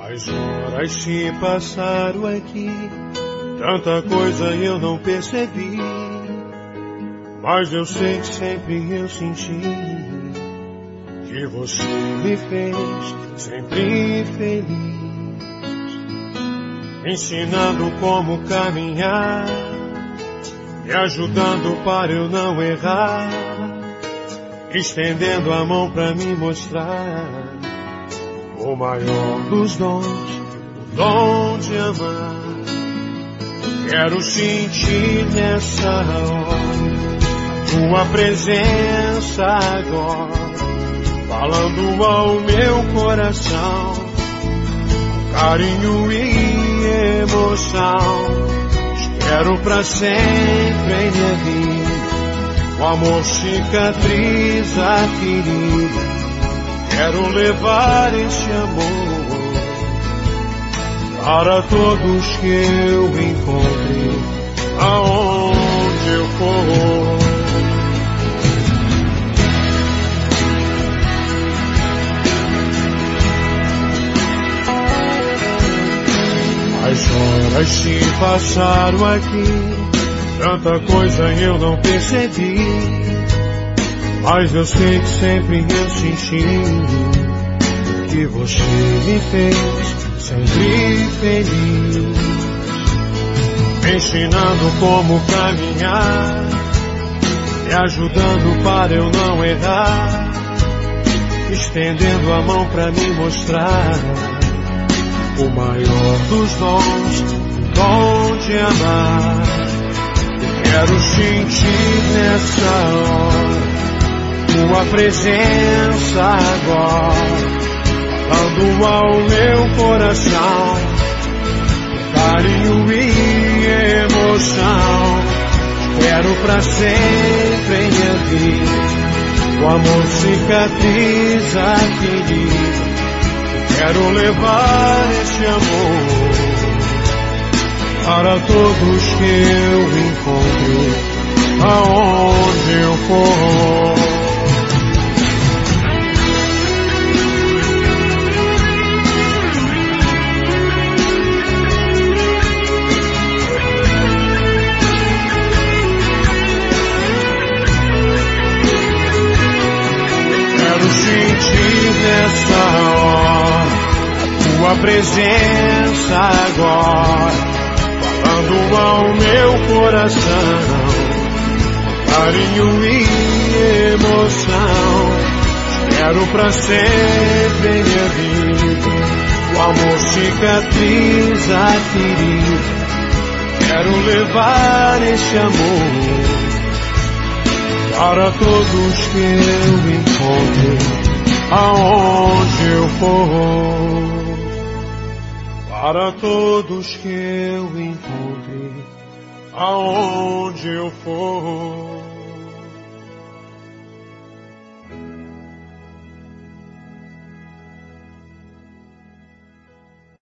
As horas se passaram aqui, tanta coisa eu não percebi, mas eu sei que sempre eu senti que você me fez sempre feliz, ensinando como caminhar, me ajudando para eu não errar, estendendo a mão para me mostrar o maior dos dons, o dom de amar. Quero sentir nessa hora tua presença agora, falando ao meu coração, carinho e emoção. Quero pra sempre em minha vida, o amor cicatriza a ferida. Quero levar esse amor para todos que eu encontre, aonde eu for. As horas se passaram aqui, tanta coisa eu não percebi, mas eu sei que sempre eu senti que você me fez sempre feliz, me ensinando como caminhar, me ajudando para eu não errar, estendendo a mão para me mostrar o maior dos dons, o dom de amar. Quero sentir nessa hora tua presença agora, falando ao meu coração, carinho e emoção. Quero pra sempre em minha vida, o amor cicatriza a ferida. Quero levar esse amor para todos que eu encontre, aonde eu for. Nessa hora, a tua presença agora, falando ao meu coração, carinho e emoção. Quero pra sempre em minha vida, o amor cicatriza a ferida. Quero levar esse amor para todos que eu encontre, aonde eu for, para todos que eu encontre, aonde eu for.